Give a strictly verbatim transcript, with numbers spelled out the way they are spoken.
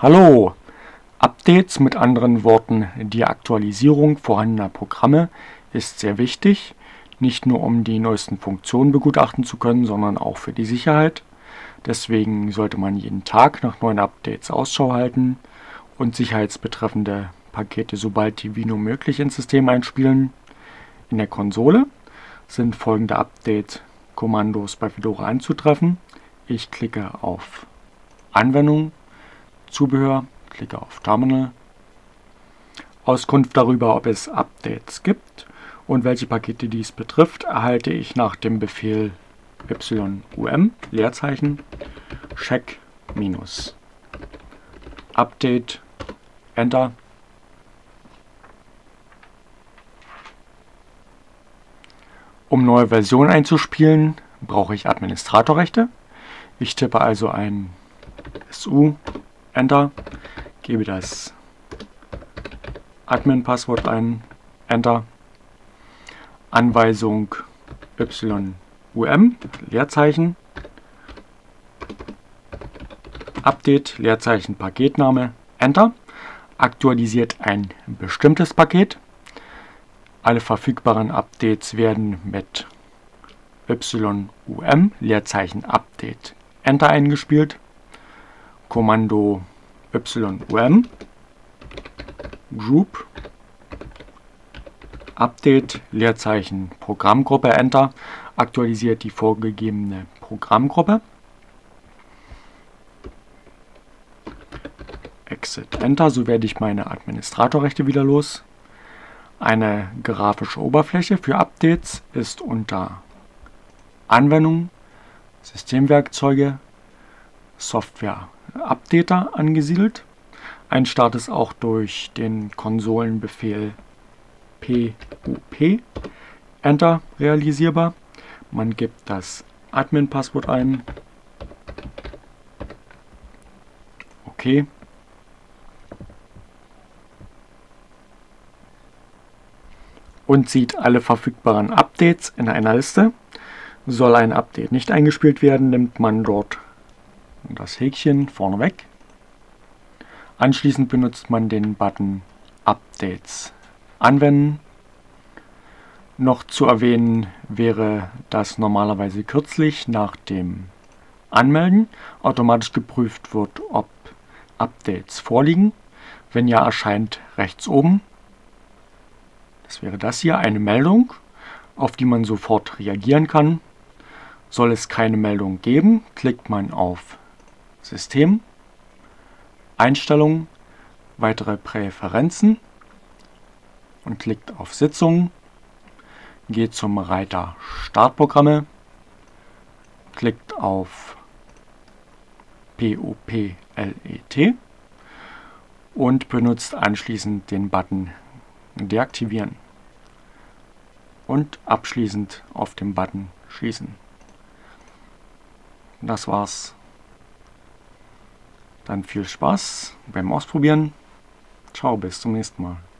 Hallo! Updates, mit anderen Worten die Aktualisierung vorhandener Programme, ist sehr wichtig, nicht nur um die neuesten Funktionen begutachten zu können, sondern auch für die Sicherheit. Deswegen sollte man jeden Tag nach neuen Updates Ausschau halten und sicherheitsbetreffende Pakete sobald wie nur möglich ins System einspielen. In der Konsole sind folgende Update-Kommandos bei Fedora anzutreffen. Ich klicke auf Anwendung, Zubehör, klicke auf Terminal. Auskunft darüber, ob es Updates gibt und welche Pakete dies betrifft, erhalte ich nach dem Befehl yum Leerzeichen check minus update Enter. Um neue Versionen einzuspielen, brauche ich Administratorrechte. Ich tippe also ein su Enter, gebe das Admin-Passwort ein, Enter. Anweisung yum Leerzeichen Update Leerzeichen Paketname, Enter. Aktualisiert ein bestimmtes Paket. Alle verfügbaren Updates werden mit yum Leerzeichen Update Enter eingespielt. Kommando yum Group Update Leerzeichen Programmgruppe Enter aktualisiert die vorgegebene Programmgruppe. Exit Enter, so werde ich meine Administratorrechte wieder los. Eine grafische Oberfläche für Updates ist unter Anwendung, Systemwerkzeuge, Software Updater angesiedelt. Ein Start ist auch durch den Konsolenbefehl pup Enter realisierbar. Man gibt das Admin-Passwort ein. Okay. Und sieht alle verfügbaren Updates in einer Liste. Soll ein Update nicht eingespielt werden, nimmt man dort das Häkchen vorneweg. Anschließend benutzt man den Button Updates anwenden. Noch zu erwähnen wäre, dass normalerweise kürzlich nach dem Anmelden automatisch geprüft wird, ob Updates vorliegen. Wenn ja, erscheint rechts oben, das wäre das hier, eine Meldung, auf die man sofort reagieren kann. Soll es keine Meldung geben, klickt man auf System, Einstellungen, weitere Präferenzen und klickt auf Sitzungen, geht zum Reiter Startprogramme, klickt auf puplet und benutzt anschließend den Button Deaktivieren und abschließend auf den Button Schließen. Das war's. Dann viel Spaß beim Ausprobieren. Ciao, bis zum nächsten Mal.